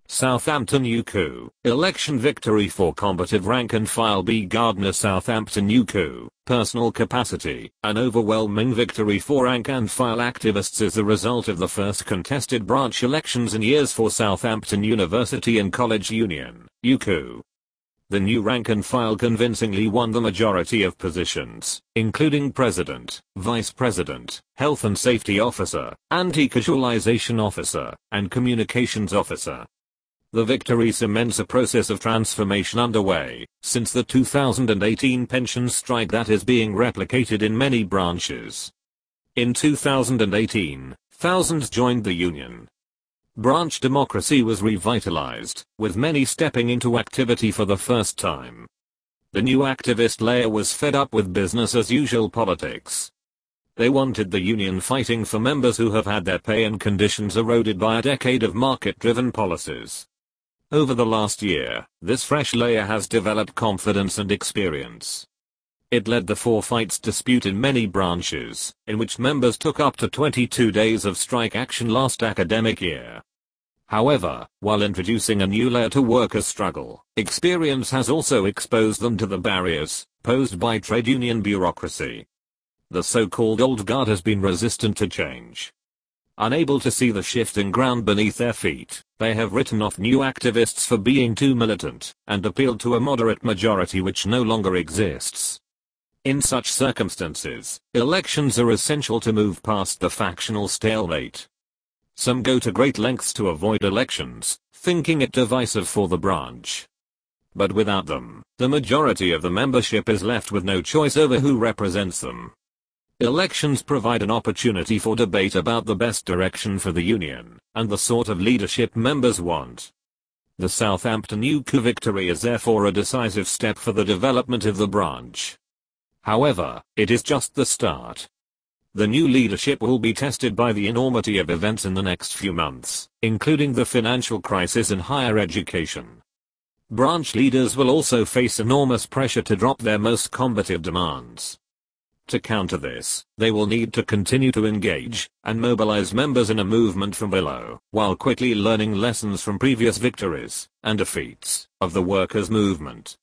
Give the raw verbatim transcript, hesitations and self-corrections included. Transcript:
Southampton U C O, election victory for combative rank and file B Gardner. Southampton U C O, personal capacity, an overwhelming victory for rank and file activists as a result of the first contested branch elections in years for Southampton University and College Union, U C O. The new rank and file convincingly won the majority of positions, including president, vice president, health and safety officer, anti-casualization officer, and communications officer. The victory cements a process of transformation underway since the two thousand eighteen pension strike that is being replicated in many branches. In two thousand eighteen, thousands joined the union. Branch democracy was revitalized, with many stepping into activity for the first time. The new activist layer was fed up with business as usual politics. They wanted the union fighting for members who have had their pay and conditions eroded by a decade of market-driven policies. Over the last year, this fresh layer has developed confidence and experience. It led the four fights dispute in many branches, in which members took up to twenty-two days of strike action last academic year. However, while introducing a new layer to workers' struggle, experience has also exposed them to the barriers posed by trade union bureaucracy. The so-called old guard has been resistant to change. Unable to see the shifting ground beneath their feet, they have written off new activists for being too militant, and appealed to a moderate majority which no longer exists. In such circumstances, elections are essential to move past the factional stalemate. Some go to great lengths to avoid elections, thinking it divisive for the branch. But without them, the majority of the membership is left with no choice over who represents them. Elections provide an opportunity for debate about the best direction for the union, and the sort of leadership members want. The Southampton U C O victory is therefore a decisive step for the development of the branch. However, it is just the start. The new leadership will be tested by the enormity of events in the next few months, including the financial crisis in higher education. Branch leaders will also face enormous pressure to drop their most combative demands. To counter this, they will need to continue to engage and mobilize members in a movement from below, while quickly learning lessons from previous victories and defeats of the workers' movement.